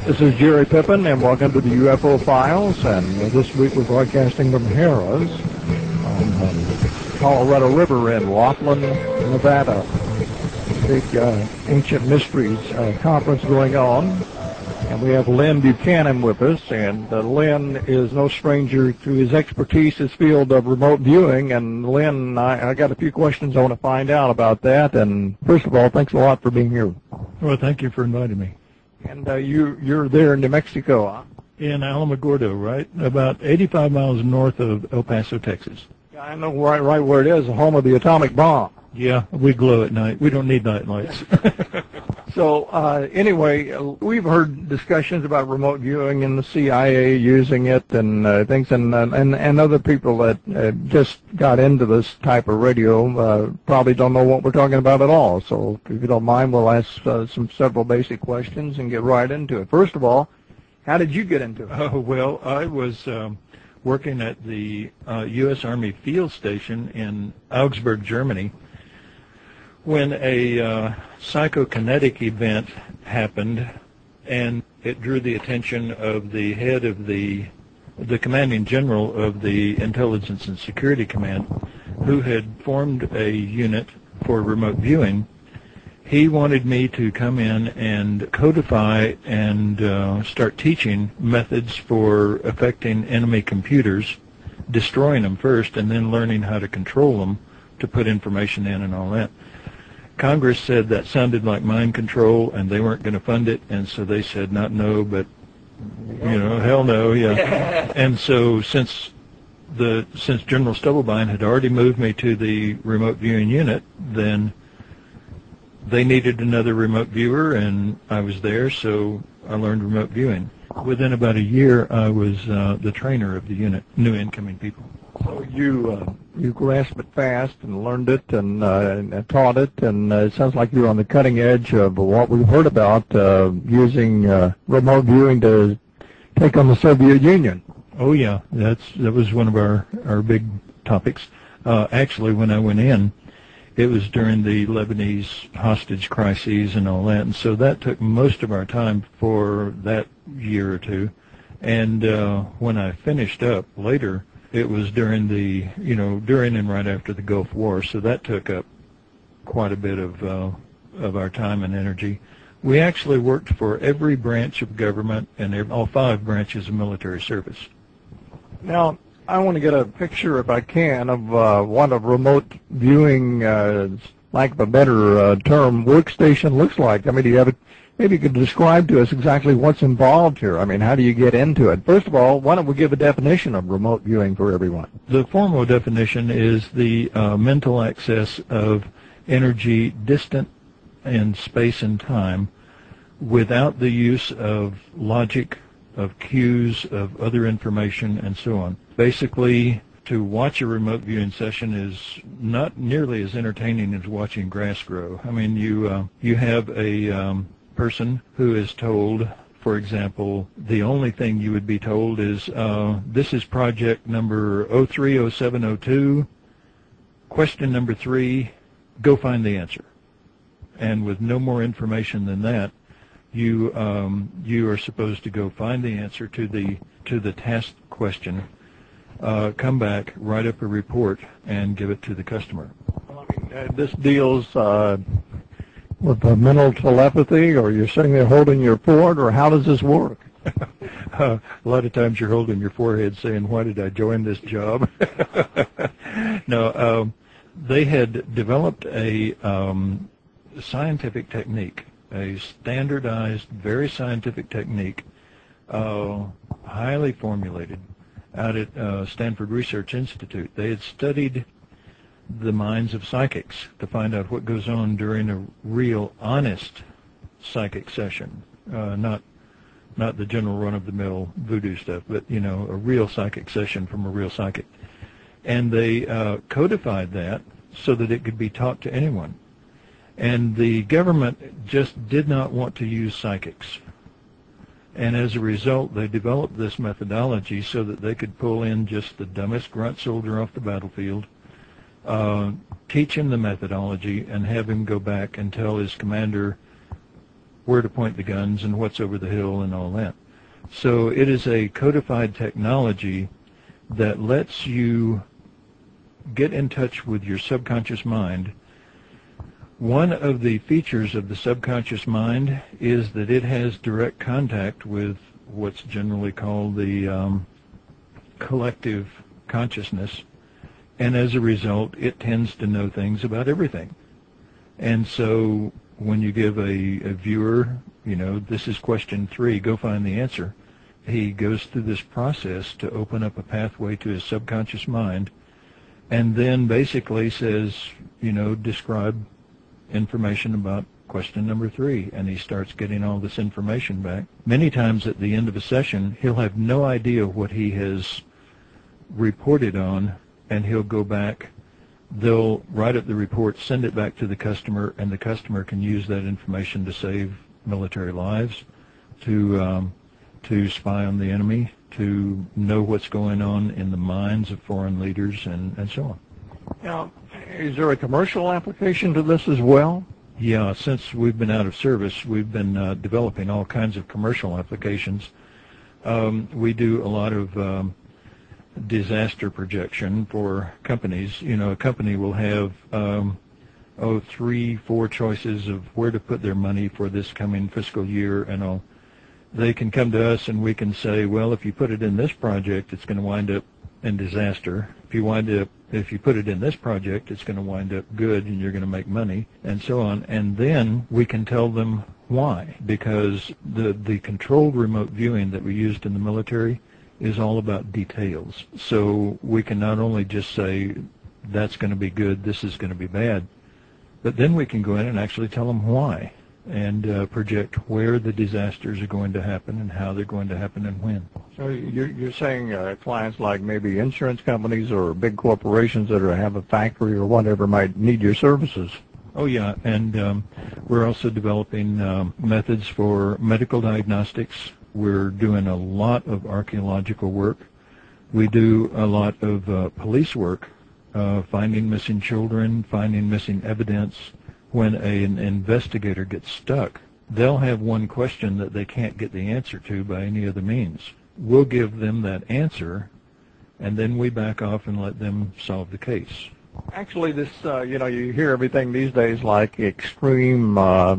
This is Jerry Pippin, and welcome to the UFO Files. And this week we're broadcasting from Harrah's on the Colorado River in Laughlin, Nevada. Big Ancient Mysteries conference going on. And we have Lynn Buchanan with us, and Lynn is no stranger to his expertise, his field of remote viewing. And Lynn, I got a few questions I want to find out about that. And first of all, thanks a lot for being here. Well, thank you for inviting me. And you're there in New Mexico, huh? In Alamogordo, right? About 85 miles north of El Paso, Texas. I know right where it is, the home of the atomic bomb. Yeah, we glow at night. We don't need night lights. So anyway, we've heard discussions about remote viewing and the CIA using it and things, and other people that just got into this type of radio probably don't know what we're talking about at all. So if you don't mind, we'll ask several basic questions and get right into it. First of all, how did you get into it? Oh, well, I was working at the U.S. Army Field Station in Augsburg, Germany, when a psychokinetic event happened, and it drew the attention of the head of the commanding general of the Intelligence and Security Command, who had formed a unit for remote viewing. He wanted me to come in and codify and start teaching methods for affecting enemy computers, destroying them first, and then learning how to control them to put information in and all that. Congress said that sounded like mind control, and they weren't going to fund it, and so they said not no, but hell no, yeah. And so since General Stubblebine had already moved me to the remote viewing unit, then they needed another remote viewer, and I was there, so I learned remote viewing. Within about a year, I was the trainer of the unit, new incoming people. So you grasped it fast and learned it and taught it, and it sounds like you're on the cutting edge of what we've heard about using remote viewing to take on the Soviet Union. Oh yeah, that was one of our big topics. Actually, when I went in, it was during the Lebanese hostage crises and all that, and so that took most of our time for that year or two. And when I finished up later, it was during and right after the Gulf War, so that took up quite a bit of our time and energy. We actually worked for every branch of government and all 5 branches of military service. Now, I want to get a picture, if I can, of what a remote viewing, lack of a better term, workstation looks like. I mean, do you have maybe you could describe to us exactly what's involved here. I mean, how do you get into it? First of all, why don't we give a definition of remote viewing for everyone? The formal definition is the mental access of energy distant in space and time without the use of logic, of cues, of other information, and so on. Basically, to watch a remote viewing session is not nearly as entertaining as watching grass grow. I mean, you have a person who is told, for example, the only thing you would be told is, this is project number 030702, question number 3, go find the answer. And with no more information than that, you are supposed to go find the answer to the task question, come back, write up a report, and give it to the customer. This deals with mental telepathy, or you're sitting there holding your forehead, or how does this work? A lot of times you're holding your forehead saying, why did I join this job? No, they had developed a scientific technique, a standardized, very scientific technique, highly formulated, out at Stanford Research Institute. They had studied the minds of psychics to find out what goes on during a real, honest psychic session, not the general run-of-the-mill voodoo stuff, but, a real psychic session from a real psychic. And they codified that so that it could be taught to anyone. And the government just did not want to use psychics. And as a result, they developed this methodology so that they could pull in just the dumbest grunt soldier off the battlefield, teach him the methodology, and have him go back and tell his commander where to point the guns and what's over the hill and all that. So it is a codified technology that lets you get in touch with your subconscious mind. One of the features of the subconscious mind is that it has direct contact with what's generally called the collective consciousness, and as a result, it tends to know things about everything. And so when you give a viewer, this is question 3, go find the answer, he goes through this process to open up a pathway to his subconscious mind, and then basically says, describe information about question number 3, and he starts getting all this information back. Many times at the end of a session, he'll have no idea what he has reported on, and he'll go back, they'll write up the report, send it back to the customer, and the customer can use that information to save military lives, to spy on the enemy, to know what's going on in the minds of foreign leaders, and so on. Now, is there a commercial application to this as well? Yeah, since we've been out of service, we've been developing all kinds of commercial applications. We do a lot of disaster projection for companies. A company will have 3, 4 choices of where to put their money for this coming fiscal year and all. They can come to us and we can say, well, if you put it in this project, it's going to wind up in disaster. If you put it in this project, it's going to wind up good and you're going to make money, and so on. And then we can tell them why, because the controlled remote viewing that we used in the military is all about details. So we can not only just say that's going to be good, this is going to be bad, but then we can go in and actually tell them why, and project where the disasters are going to happen and how they're going to happen and when. So you're saying clients like maybe insurance companies or big corporations that have a factory or whatever might need your services? Oh yeah, and we're also developing methods for medical diagnostics. We're doing a lot of archaeological work. We do a lot of police work, finding missing children, finding missing evidence. When an investigator gets stuck, they'll have one question that they can't get the answer to by any other means. We'll give them that answer, and then we back off and let them solve the case. Actually, this, you hear everything these days like extreme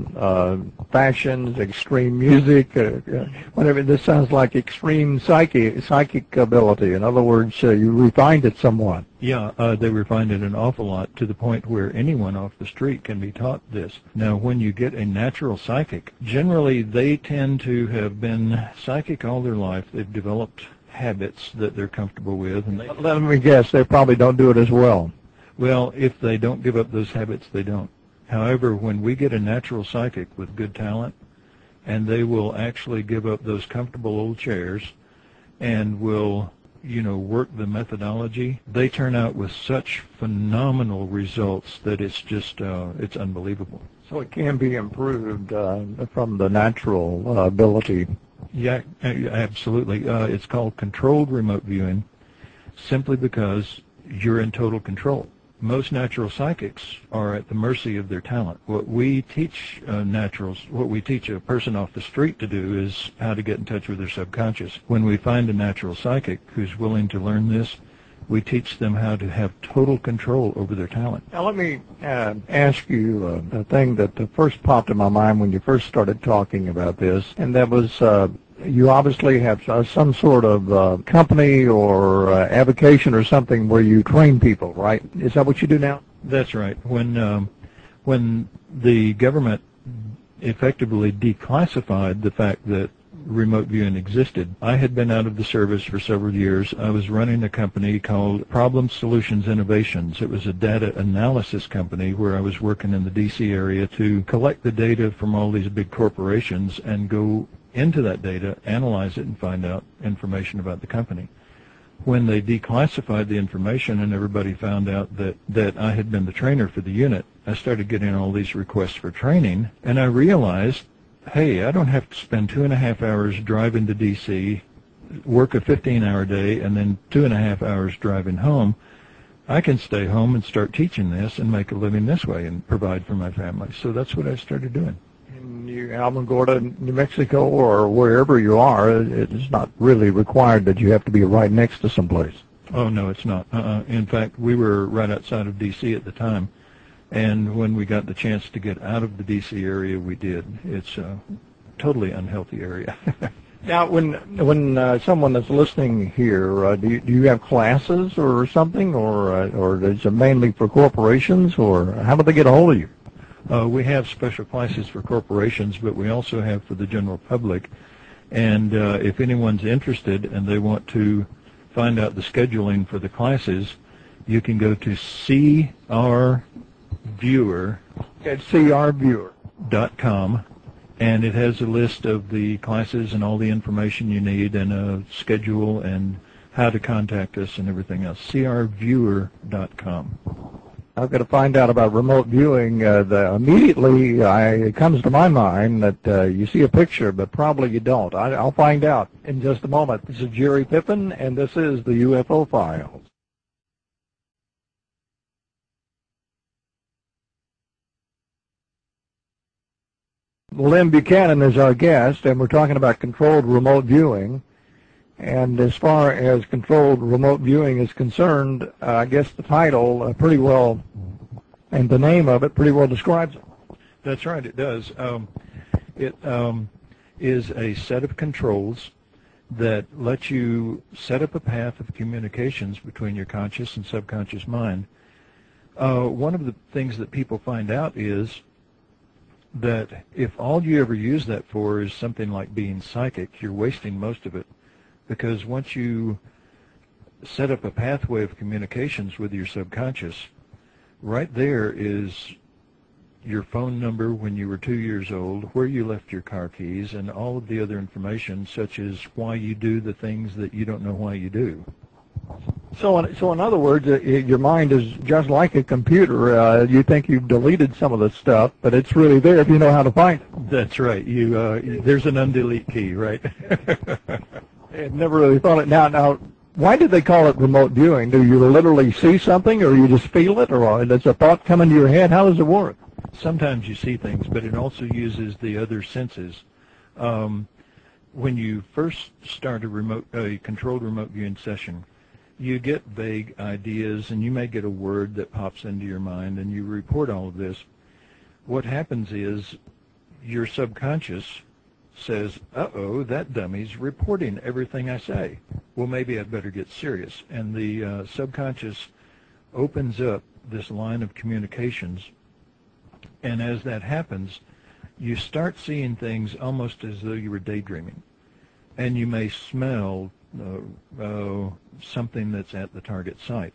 fashions, extreme music, whatever. This sounds like extreme psychic ability. In other words, you refined it somewhat. Yeah, they refined it an awful lot to the point where anyone off the street can be taught this. Now, when you get a natural psychic, generally they tend to have been psychic all their life. They've developed habits that they're comfortable with. And let me guess, they probably don't do it as well. Well, if they don't give up those habits, they don't. However, when we get a natural psychic with good talent, and they will actually give up those comfortable old chairs and will, work the methodology, they turn out with such phenomenal results that it's just, it's unbelievable. So it can be improved from the natural ability. Yeah, absolutely. It's called controlled remote viewing, simply because you're in total control. Most natural psychics are at the mercy of their talent. What we teach what we teach a person off the street to do is how to get in touch with their subconscious. When we find a natural psychic who's willing to learn this, we teach them how to have total control over their talent. Now let me ask you a thing that first popped in my mind when you first started talking about this, and that was you obviously have some sort of company or avocation or something where you train people, right? Is that what you do now? That's right. When the government effectively declassified the fact that remote viewing existed, I had been out of the service for several years. I was running a company called Problem Solutions Innovations. It was a data analysis company where I was working in the D.C. area to collect the data from all these big corporations and go into that data, analyze it, and find out information about the company. When they declassified the information and everybody found out that I had been the trainer for the unit, I started getting all these requests for training, and I realized, hey, I don't have to spend 2.5 hours driving to D.C., work a 15-hour day, and then 2.5 hours driving home. I can stay home and start teaching this and make a living this way and provide for my family. So that's what I started doing. Alamogordo, New Mexico, or wherever you are, it's not really required that you have to be right next to someplace. Oh, no, it's not. In fact, we were right outside of D.C. at the time, and when we got the chance to get out of the D.C. area, we did. It's a totally unhealthy area. Now, when someone that's listening here, do you have classes or something, or is it mainly for corporations, or how do they get a hold of you? We have special classes for corporations, but we also have for the general public. And if anyone's interested and they want to find out the scheduling for the classes, you can go to crviewer at crviewer.com, and it has a list of the classes and all the information you need and a schedule and how to contact us and everything else. crviewer.com. I've got to find out about remote viewing. Immediately, it comes to my mind that you see a picture, but probably you don't. I'll find out in just a moment. This is Jerry Pippin, and this is the UFO Files. Lynn Buchanan is our guest, and we're talking about controlled remote viewing. And as far as controlled remote viewing is concerned, I guess the title pretty well, and the name of it pretty well describes it. That's right, it does. It is a set of controls that let you set up a path of communications between your conscious and subconscious mind. One of the things that people find out is that if all you ever use that for is something like being psychic, you're wasting most of it. Because once you set up a pathway of communications with your subconscious, right there is your phone number when you were 2 years old, where you left your car keys, and all of the other information, such as why you do the things that you don't know why you do. So in other words, your mind is just like a computer. You think you've deleted some of the stuff, but it's really there if you know how to find it. That's right. There's an undelete key, right? I've never really thought it. Now, why did they call it remote viewing? Do you literally see something, or you just feel it, or does a thought come into your head? How does it work? Sometimes you see things, but it also uses the other senses. When you first start a controlled remote viewing session, you get vague ideas, and you may get a word that pops into your mind, and you report all of this. What happens is your subconscious says, uh-oh, that dummy's reporting everything I say. Well, maybe I'd better get serious. And the subconscious opens up this line of communications, and as that happens, you start seeing things almost as though you were daydreaming. And you may smell something that's at the target site,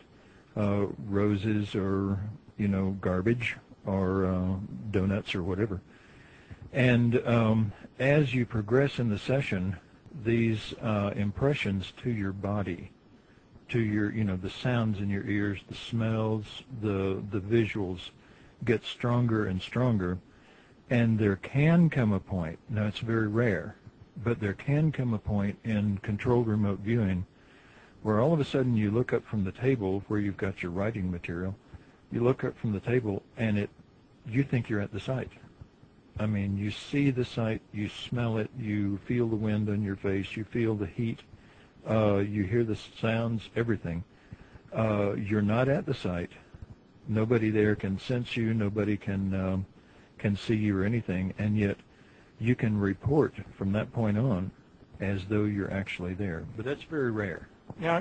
roses or, garbage or donuts or whatever. And as you progress in the session, these impressions to your body, to your, the sounds in your ears, the smells, the visuals get stronger and stronger. And there can come a point, now it's very rare, but there can come a point in controlled remote viewing where all of a sudden you look up from the table where you've got your writing material, you look up from the table and you think you're at the site. I mean, you see the site, you smell it, you feel the wind on your face, you feel the heat, you hear the sounds, everything. You're not at the site. Nobody there can sense you, nobody can see you or anything, and yet you can report from that point on as though you're actually there. But that's very rare. Yeah,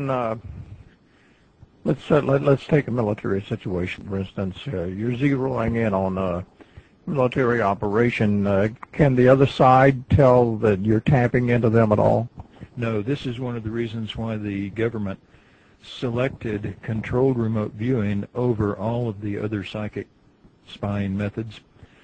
let's take a military situation, for instance. You're zeroing in on a military operation. Can the other side tell that you're tapping into them at all? No, this is one of the reasons why the government selected controlled remote viewing over all of the other psychic spying methods.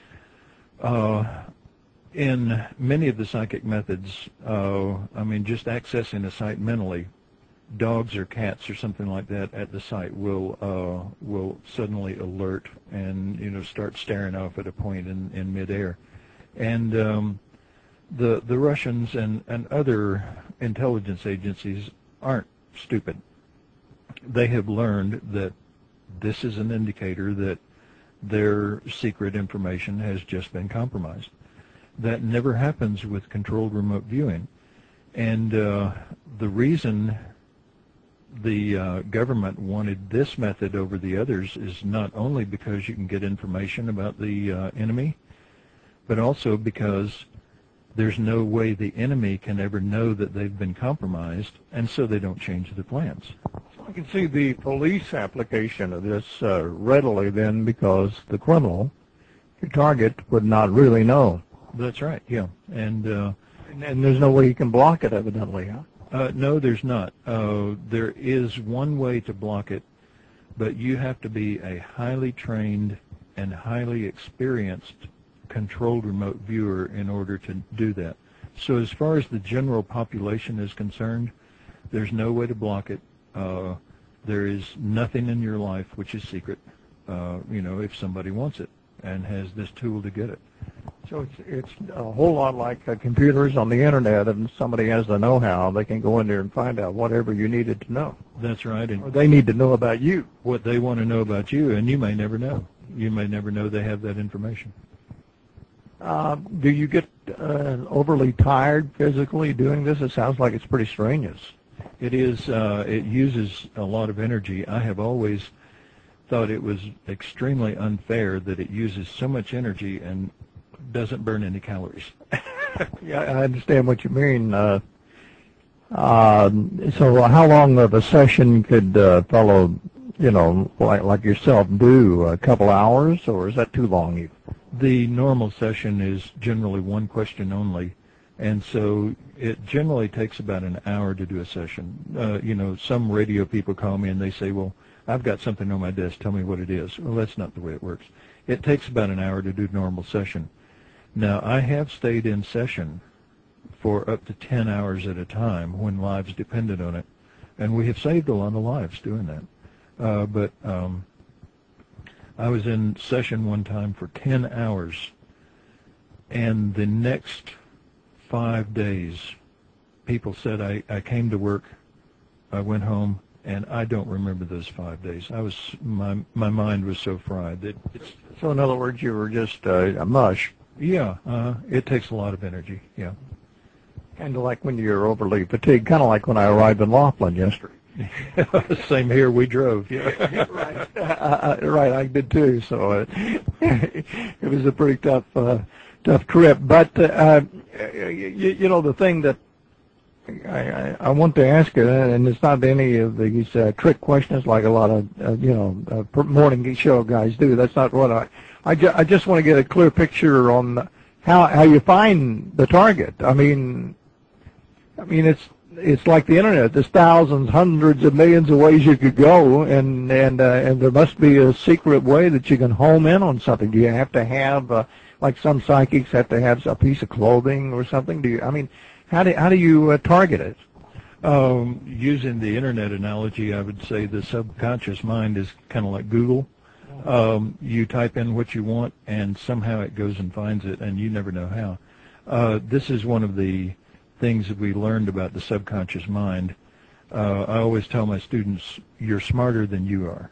In many of the psychic methods, just accessing a site mentally, dogs or cats or something like that at the site will suddenly alert and start staring off at a point in midair. And the Russians and other intelligence agencies aren't stupid. They have learned that this is an indicator that their secret information has just been compromised. That never happens with controlled remote viewing. And the reason the government wanted this method over the others is not only because you can get information about the enemy, but also because there's no way the enemy can ever know that they've been compromised, and so they don't change their plans. So I can see the police application of this readily then, because the criminal, your target, would not really know. That's right, yeah. And there's no way you can block it, evidently, huh? No, there's not. There is one way to block it, but you have to be a highly trained and highly experienced controlled remote viewer in order to do that. So as far as the general population is concerned, there's no way to block it. There is nothing in your life which is secret, if somebody wants it and has this tool to get it. So it's a whole lot like computers on the internet, and somebody has the know-how, they can go in there and find out whatever you needed to know. That's right. And or they need to know about you. What they want to know about you, and you may never know. You may never know they have that information. Do you get overly tired physically doing this? It sounds like it's pretty strenuous. It is. It uses a lot of energy. I have always thought it was extremely unfair that it uses so much energy and doesn't burn any calories. Yeah, I understand what you mean. So how long of a session could a fellow, like yourself, do? A couple hours, or is that too long? The normal session is generally one question only, and so it generally takes about an hour to do a session. Some radio people call me and they say, well, I've got something on my desk, tell me what it is. Well, that's not the way it works. It takes about an hour to do a normal session. Now, I have stayed in session for up to 10 hours at a time when lives depended on it, and we have saved a lot of lives doing that. But I was in session one time for 10 hours, and the next 5 days, people said I came to work, I went home, and I don't remember those 5 days. My mind was so fried that it's. So in other words, you were just a mush. Yeah, it takes a lot of energy. Yeah. Kind of like when you're overly fatigued. Kind of like when I arrived in Laughlin yesterday. Same here. We drove. Yeah. Right. Right. I did too. So it was a pretty tough trip. But the thing that I want to ask you, and it's not any of these trick questions like a lot of morning show guys do. That's not what I just want to get a clear picture on how you find the target. I mean it's like the internet. There's thousands, hundreds of millions of ways you could go, and there must be a secret way that you can home in on something. Do you have to have like some psychics have to have a piece of clothing or something? How do you target it? Using the internet analogy, I would say the subconscious mind is kind of like Google. You type in what you want, and somehow it goes and finds it, and you never know how. This is one of the things that we learned about the subconscious mind. I always tell my students, you're smarter than you are.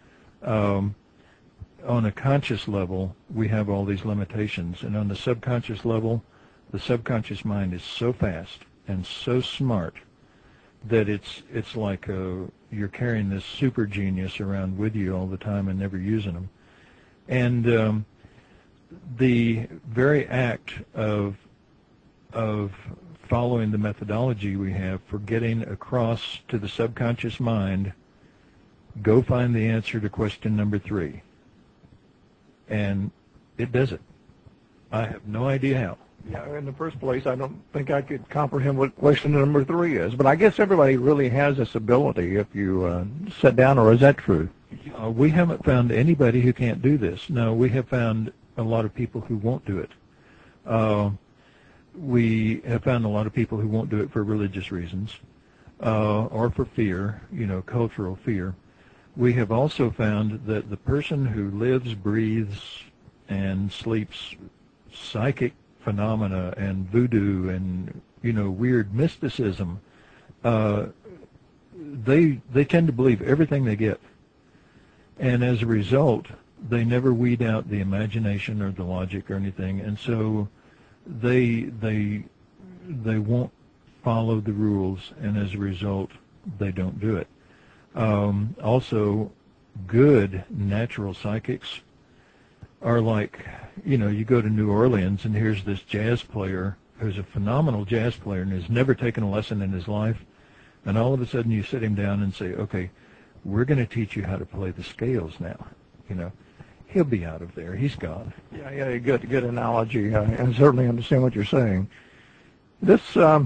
On a conscious level, we have all these limitations, and on the subconscious level, the subconscious mind is so fast and so smart that it's like you're carrying this super genius around with you all the time and never using them. And the very act of following the methodology we have for getting across to the subconscious mind, go find the answer to question number 3. And it does it. I have no idea how. Yeah, in the first place, I don't think I could comprehend what question number 3 is. But I guess everybody really has this ability if you sit down, or is that true? We haven't found anybody who can't do this. No, we have found a lot of people who won't do it. We have found a lot of people who won't do it for religious reasons or for fear, cultural fear. We have also found that the person who lives, breathes, and sleeps psychic phenomena and voodoo and weird mysticism, they tend to believe everything they get, and as a result, they never weed out the imagination or the logic or anything, and so they won't follow the rules, and as a result, they don't do it. Also, good natural psychics are like, you go to New Orleans and here's this jazz player who's a phenomenal jazz player and has never taken a lesson in his life, and all of a sudden you sit him down and say, okay, we're going to teach you how to play the scales now. He'll be out of there. He's gone. Yeah, good analogy. I certainly understand what you're saying. This,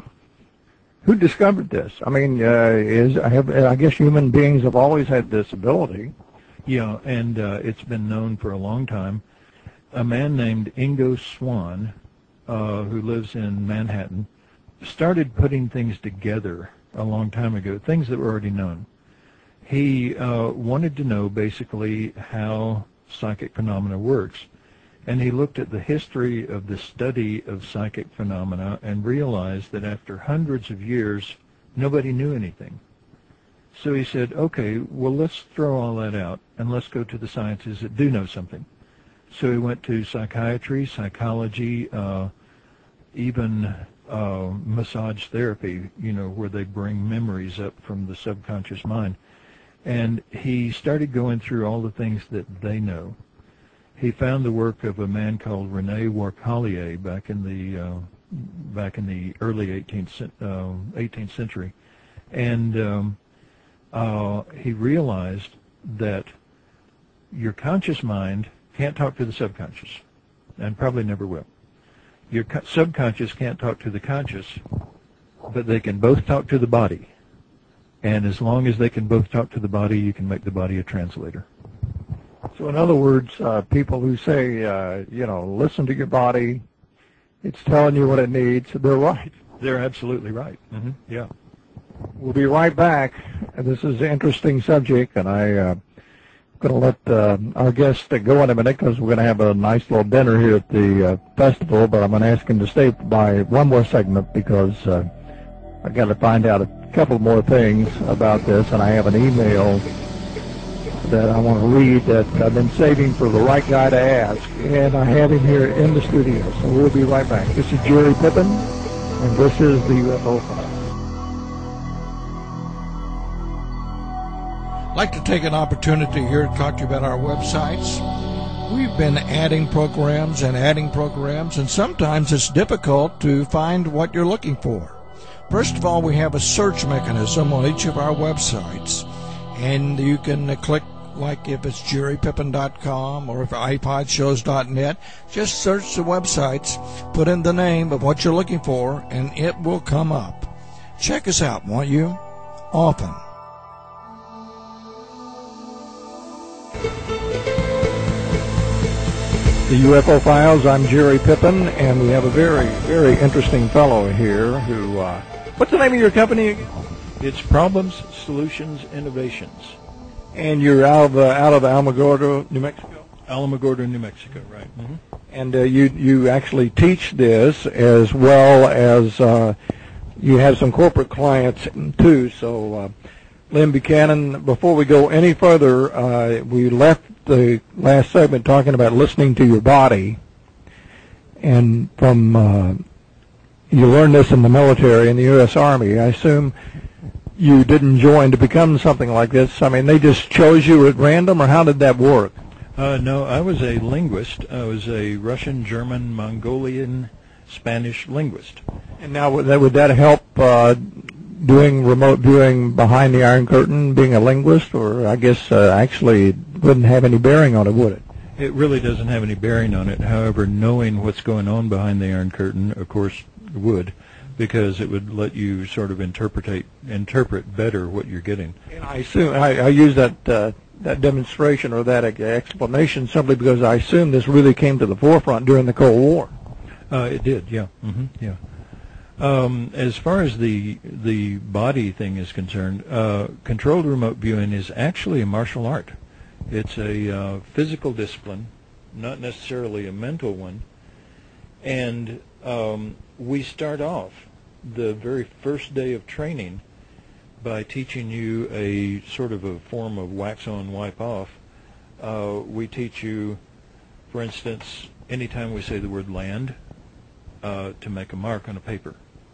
who discovered this? I mean, I guess human beings have always had this ability. Yeah, and it's been known for a long time. A man named Ingo Swann, who lives in Manhattan, started putting things together a long time ago, things that were already known. He wanted to know basically how psychic phenomena works, and he looked at the history of the study of psychic phenomena and realized that after hundreds of years, nobody knew anything. So he said, okay, well, let's throw all that out, and let's go to the sciences that do know something. So he went to psychiatry, psychology, even massage therapy, where they bring memories up from the subconscious mind. And he started going through all the things that they know. He found the work of a man called René Worcallier back in the early 18th century, and he realized that your conscious mind can't talk to the subconscious, and probably never will. Your subconscious can't talk to the conscious, but they can both talk to the body. And as long as they can both talk to the body, you can make the body a translator. So in other words, people who say, listen to your body, it's telling you what it needs, they're right. They're absolutely right. Mm-hmm. Yeah. We'll be right back. This is an interesting subject, and I'm going to let our guest go in a minute because we're going to have a nice little dinner here at the festival, but I'm going to ask him to stay by one more segment because I've got to find out a couple more things about this, and I have an email that I want to read that I've been saving for the right guy to ask, and I have him here in the studio, so we'll be right back. This is Jerry Pippin, and this is the UFO Files. I'd like to take an opportunity here to talk to you about our websites. We've been adding programs, and sometimes it's difficult to find what you're looking for. First of all, we have a search mechanism on each of our websites, and you can click, like if it's jerrypippin.com or if iPodshows.net, just search the websites, put in the name of what you're looking for, and it will come up. Check us out, won't you? Often. The UFO Files, I'm Jerry Pippin, and we have a very, very interesting fellow here who, what's the name of your company again? It's Problems, Solutions, Innovations. And you're out of Alamogordo, New Mexico? Alamogordo, New Mexico, right. Mm-hmm. And you actually teach this as well as you have some corporate clients too, so Lynn Buchanan, before we go any further, we left the last segment talking about listening to your body, and from you learned this in the military, in the U.S. Army. I assume you didn't join to become something like this. I mean, they just chose you at random, or how did that work? No, I was a linguist. I was a Russian, German, Mongolian, Spanish linguist. And now would that help doing remote viewing behind the Iron Curtain, being a linguist, or I guess actually wouldn't have any bearing on it, would it? It really doesn't have any bearing on it. However, knowing what's going on behind the Iron Curtain, of course, would, because it would let you sort of interpret better what you're getting. And I assume I use that demonstration or that explanation simply because I assume this really came to the forefront during the Cold War. It did, yeah. Mm-hmm, yeah. As far as the body thing is concerned, controlled remote viewing is actually a martial art. It's a physical discipline, not necessarily a mental one. And we start off the very first day of training by teaching you a sort of a form of wax on, wipe off. We teach you, for instance, anytime we say the word land, to make a mark on a paper.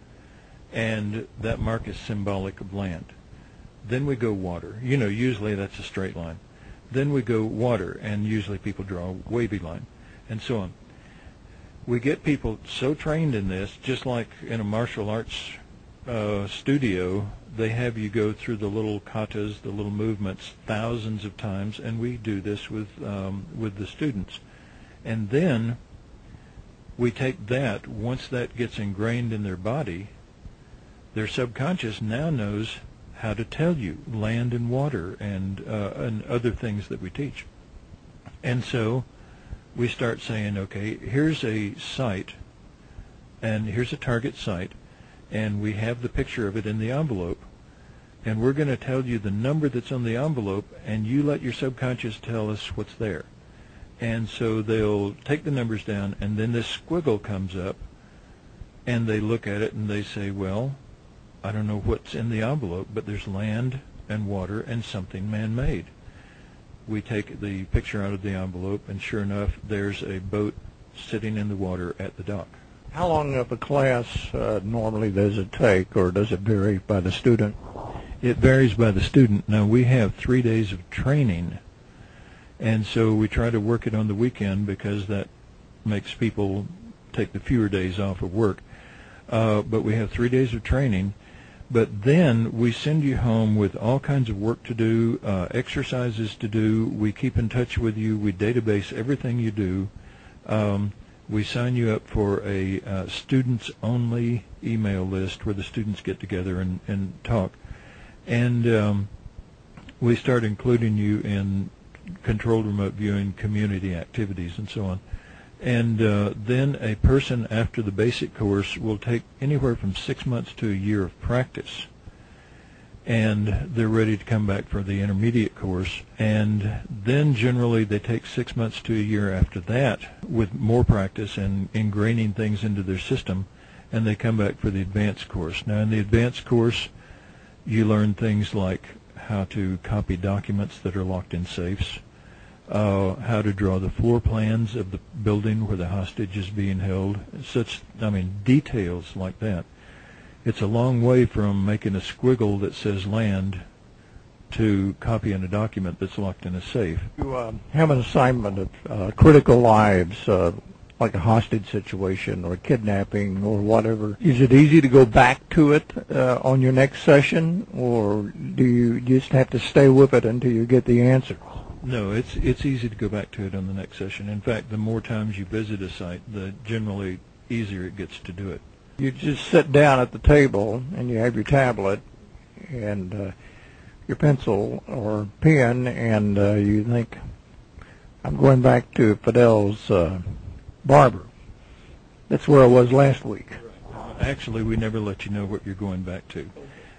And that mark is symbolic of land. Then we go water. You know, usually that's a straight line. Then we go water, and usually people draw a wavy line, and so on. We get people so trained in this, just like in a martial arts studio, they have you go through the little katas, the little movements, thousands of times, and we do this with the students. And then we take that, once that gets ingrained in their body, their subconscious now knows how to tell you land and water and other things that we teach. And so we start saying, okay, here's a site, and here's a target site, and we have the picture of it in the envelope, and we're going to tell you the number that's on the envelope, and you let your subconscious tell us what's there. And so they'll take the numbers down, and then this squiggle comes up, and they look at it and they say, well, I don't know what's in the envelope, but there's land and water and something man-made. We take the picture out of the envelope, and sure enough, there's a boat sitting in the water at the dock. How long of a class normally does it take, or does it vary by the student? It varies by the student. Now, we have 3 days of training, and so we try to work it on the weekend because that makes people take the fewer days off of work. But we have 3 days of training. But then we send you home with all kinds of work to do, exercises to do. We keep in touch with you. We database everything you do. We sign you up for a students-only email list where the students get together and talk. And we start including you in controlled remote viewing, community activities, and so on. And then a person after the basic course will take anywhere from 6 months to a year of practice. And they're ready to come back for the intermediate course. And then generally they take 6 months to a year after that with more practice and ingraining things into their system. And they come back for the advanced course. Now in the advanced course, you learn things like how to copy documents that are locked in safes, how to draw the floor plans of the building where the hostage is being held, details like that. It's a long way from making a squiggle that says land to copying a document that's locked in a safe. You have an assignment of critical lives, like a hostage situation or kidnapping or whatever. Is it easy to go back to it on your next session, or do you just have to stay with it until you get the answer? No, it's easy to go back to it on the next session. In fact, the more times you visit a site, the generally easier it gets to do it. You just sit down at the table and you have your tablet and your pencil or pen, and you think, I'm going back to Fidel's barber. That's where I was last week. Actually, we never let you know what you're going back to.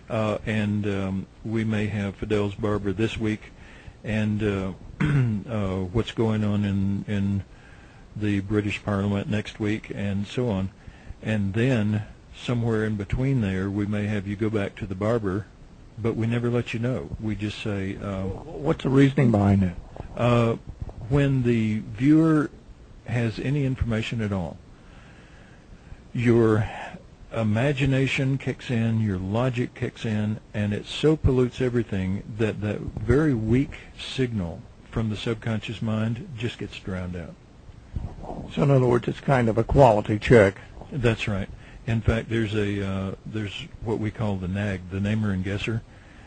And we may have Fidel's barber this week, and what's going on in the British Parliament next week, and so on. And then somewhere in between there, we may have you go back to the barber, but we never let you know. We just say... What's the reasoning behind it? When the viewer has any information at all, your imagination kicks in, your logic kicks in, and it so pollutes everything that that very weak signal from the subconscious mind just gets drowned out. So in other words, it's kind of a quality check. That's right. In fact, there's what we call the NAG, the namer and guesser.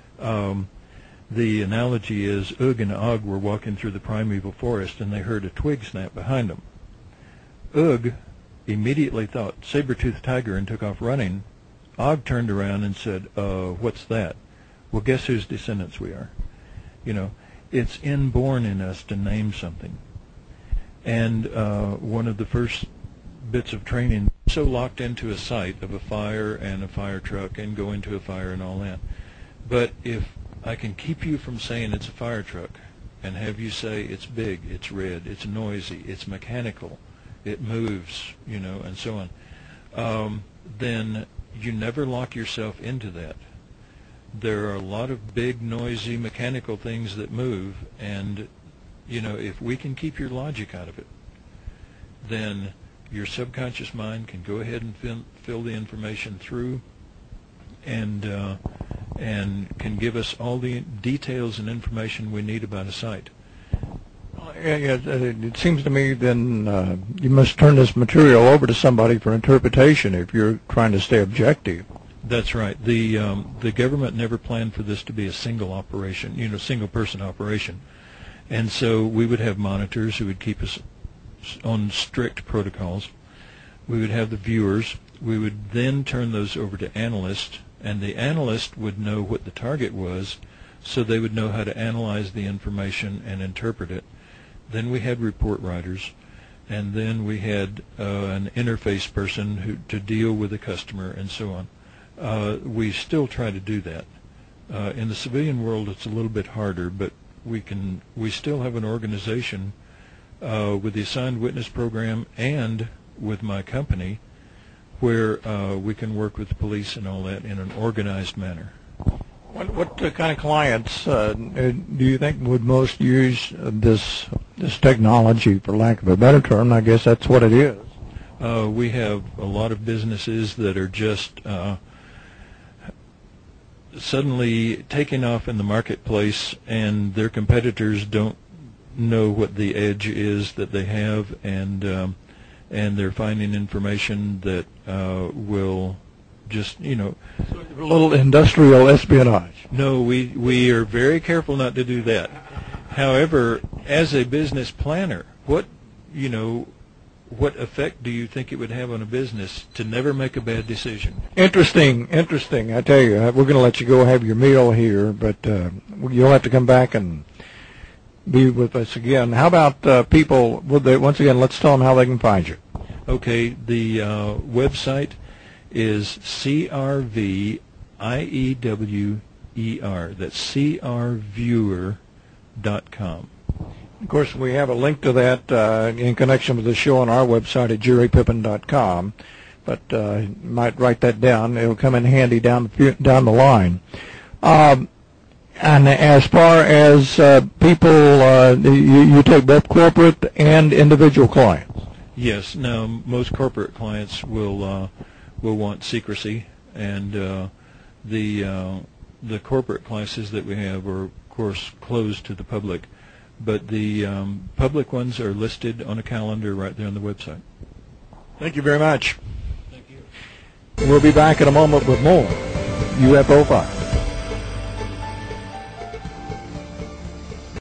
The analogy is Ugg and Og were walking through the primeval forest, and they heard a twig snap behind them. Ugg immediately thought saber-toothed tiger and took off running. Og turned around and said, what's that? Well, guess whose descendants we are? You know, it's inborn in us to name something. And one of the first bits of training, so locked into a site of a fire and a fire truck and go into a fire and all that. But if I can keep you from saying it's a fire truck and have you say it's big, it's red, it's noisy, it's mechanical, it moves, you know, and so on, then you never lock yourself into that. There are a lot of big, noisy, mechanical things that move, and, you know, if we can keep your logic out of it, then your subconscious mind can go ahead and fill the information through, and can give us all the details and information we need about a site. It seems to me then you must turn this material over to somebody for interpretation if you're trying to stay objective. That's right. The government never planned for this to be a single operation, single person operation, and so we would have monitors who would keep us on strict protocols. We would have the viewers. We would then turn those over to analysts, and the analyst would know what the target was, so they would know how to analyze the information and interpret it. Then we had report writers, and then we had an interface person to deal with the customer, and so on. We still try to do that. In the civilian world, it's a little bit harder, but we still have an organization with the Assigned Witness Program and with my company where we can work with the police and all that in an organized manner. What kind of clients do you think would most use this technology, for lack of a better term? I guess that's what it is. We have a lot of businesses that are just suddenly taking off in the marketplace, and their competitors don't know what the edge is that they have, and they're finding information that will just, a little industrial espionage. No, we are very careful not to do that. However, as a business planner, what effect do you think it would have on a business to never make a bad decision? Interesting. I tell you, we're going to let you go have your meal here, but you'll have to come back and be with us again. How about people? Once again, let's tell them how they can find you. Okay, the website is CRVIEWER. That's crviewer.com. Of course, we have a link to that in connection with the show on our website at jerrypippin.com. But you might write that down. It'll come in handy down the line. And as far as people, you take both corporate and individual clients. Yes. Now, most corporate clients will want secrecy, and the corporate classes that we have are, of course, closed to the public. But the public ones are listed on a calendar right there on the website. Thank you very much. Thank you. We'll be back in a moment with more UFO Files.